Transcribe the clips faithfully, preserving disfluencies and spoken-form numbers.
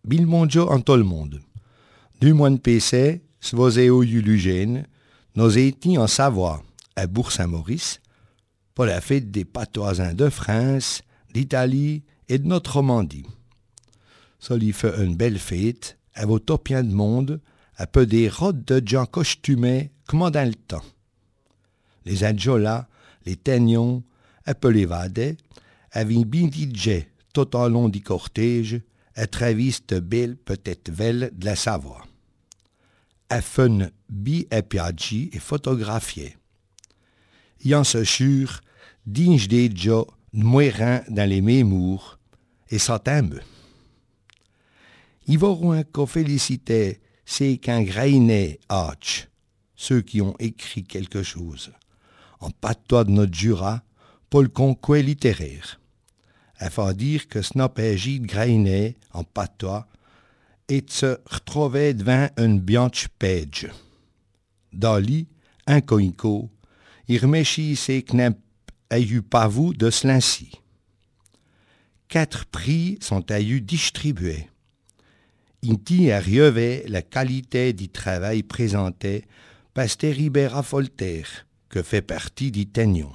bil monjo en tout le monde. Du moine P C, svoseo Yulugène, nos étis en Savoie, à Bourg-Saint-Maurice, pour la fête des patoisins de France, d'Italie et de notre Romandie. Ça lui fait une belle fête, à vos topiens de monde, à peu des rodes de gens costumés, comme dans le temps. Les adjolas, les teignons, un peu les vadets, avaient bien dit tout au long du cortège, à travers de belle petite ville de la Savoie. À fun bi epiaggi et photographié. Y en se sûr, dinge des gens mourant dans les mémoires, et ça t'aime. Ils vont qu'on féliciter c'est qu'un grainé Arch, ceux qui ont écrit quelque chose, en patois de notre Jura, pour le conquet littéraire. Il faut dire que ce n'a pas agi de grainé en patois et de se retrouver devant une bianche page. Dans lit, un coïnco, il reméchit ses knep ayus pas vous de cela-ci. Quatre prix sont ayus distribués. Inti a relevé la qualité du travail présenté par Ribera Voltaire, que fait partie du Teignon.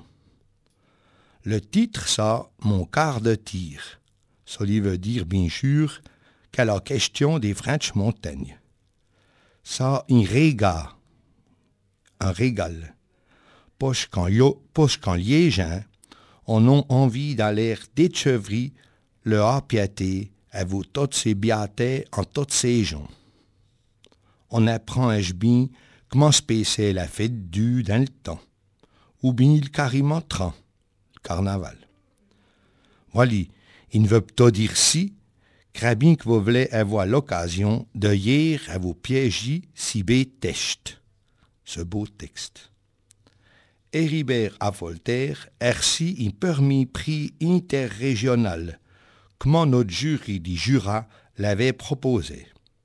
Le titre, ça, mon quart de tir. Cela veut dire, bien sûr, qu'à la question des Franches montagnes. Ça, un régal. Un régal. Poche quand, quand les gens en ont envie d'aller déchevrer le hapiaté à vous toutes ces biatés en toutes ces gens. On apprend à bien comment se passer la fête du dans le temps, ou bien le carrément tran, le carnaval. Voilà, il ne veut pas dire si, craint bien que vous voulez avoir l'occasion de lire à vos pièges si bête texte, ce beau texte. Héribert à Voltaire a reçu un permis prix interrégional, comment notre jury du Jura l'avait proposé.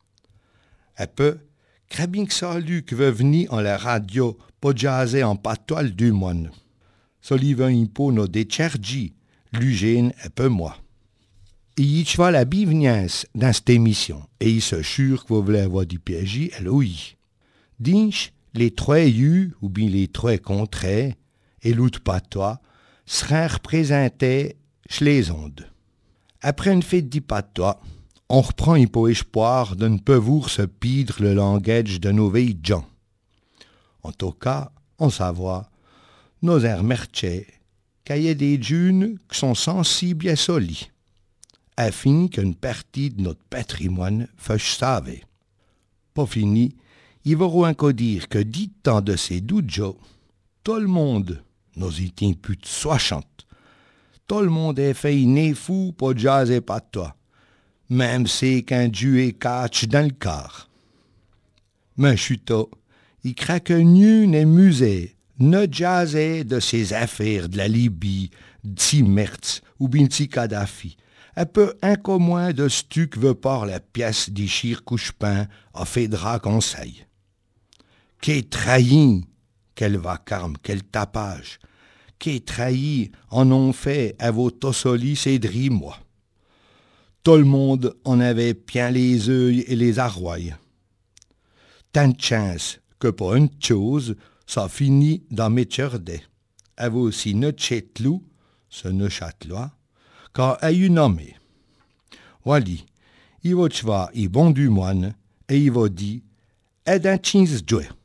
Un peu, craint bien que ça lu que veut venir en la radio pour jaser en patois du moine. Ça lui veut un peu nos déchargis, l'ugène un peu moi. Il y va la bienvenance dans cette émission, et il se jure que vous voulez avoir du P J, elle oui. Dinch, les trois U, ou bien les trois contrées, et l'autre patois, seraient représentés chez les ondes. Après une fête du patois, on reprend un peu espoir de ne pas voir se pidre le langage de nos vieilles gens. En tout cas, en Savoie, nos remerciés qu'il y ait des jeunes qui sont sensibles à solides, afin qu'une partie de notre patrimoine fâche savée. Pas fini, il va encore dire que dit temps de ces doujo, tout le monde, nous étions plus de soixante, tout le monde est fait né fou pour jaser pas toi, même c'est qu'un dieu est catch dans le car. Mais chuto, il craint que nul n'est musée, ne jaser de ses affaires de la Libye, de si Mertz ou bien de si Kadhafi. Un peu incommun de stu que veut par la pièce d'Ichir Couchepin a fait drap conseil. Qu'est trahi, quel vacarme, quel tapage, qu'est trahi en ont fait à vos tossolis et drimois. Tout le monde en avait bien les yeux et les arroyes. Tant de chance que pour une chose, ça finit dans mes tcherdets. À vous aussi ne tchetlou, ce ne châtelois, car a eu nommé. Voilà, il va te voir, il bon du moine, et il va dire, et d'un chins jouer.